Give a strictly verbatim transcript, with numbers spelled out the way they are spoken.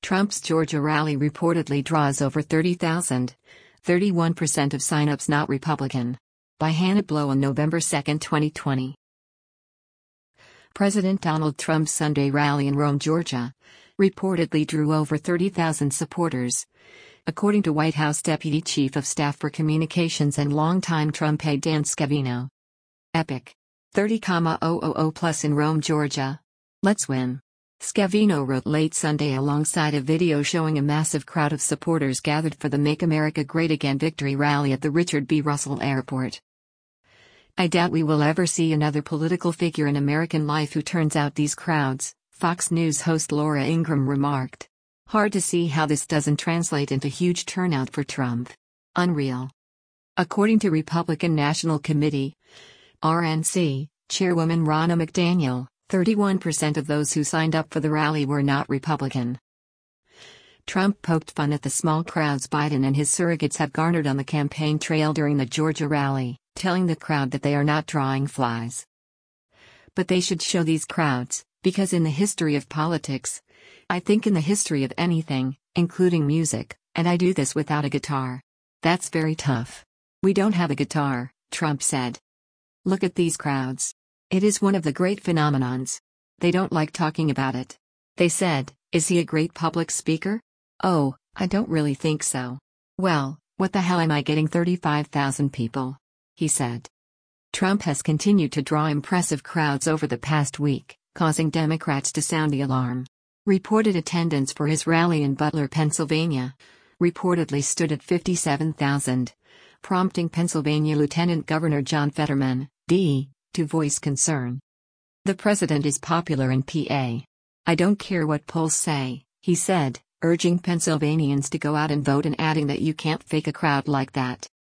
Trump's Georgia rally reportedly draws over thirty thousand, thirty-one percent of signups not Republican. By Hannah Blow on November second, twenty twenty. President Donald Trump's Sunday rally in Rome, Georgia, reportedly drew over thirty thousand supporters, according to White House Deputy Chief of Staff for Communications and longtime Trump aide Dan Scavino. Epic. thirty thousand plus in Rome, Georgia. Let's win. Scavino wrote late Sunday alongside a video showing a massive crowd of supporters gathered for the Make America Great Again victory rally at the Richard B. Russell Airport. I doubt we will ever see another political figure in American life who turns out these crowds, Fox News host Laura Ingraham remarked. Hard to see how this doesn't translate into huge turnout for Trump. Unreal. According to Republican National Committee, R N C, Chairwoman Ronna McDaniel, thirty-one percent of those who signed up for the rally were not Republican. Trump poked fun at the small crowds Biden and his surrogates have garnered on the campaign trail during the Georgia rally, telling the crowd that they are not drawing flies. But they should show these crowds, because in the history of politics, I think in the history of anything, including music, and I do this without a guitar. That's very tough. We don't have a guitar, Trump said. Look at these crowds. It is one of the great phenomenons. They don't like talking about it. They said, is he a great public speaker? Oh, I don't really think so. Well, what the hell am I getting thirty-five thousand people? He said. Trump has continued to draw impressive crowds over the past week, causing Democrats to sound the alarm. Reported attendance for his rally in Butler, Pennsylvania, reportedly stood at fifty-seven thousand, prompting Pennsylvania Lieutenant Governor John Fetterman, D, to voice concern. The president is popular in P A. I don't care what polls say, he said, urging Pennsylvanians to go out and vote and adding that you can't fake a crowd like that.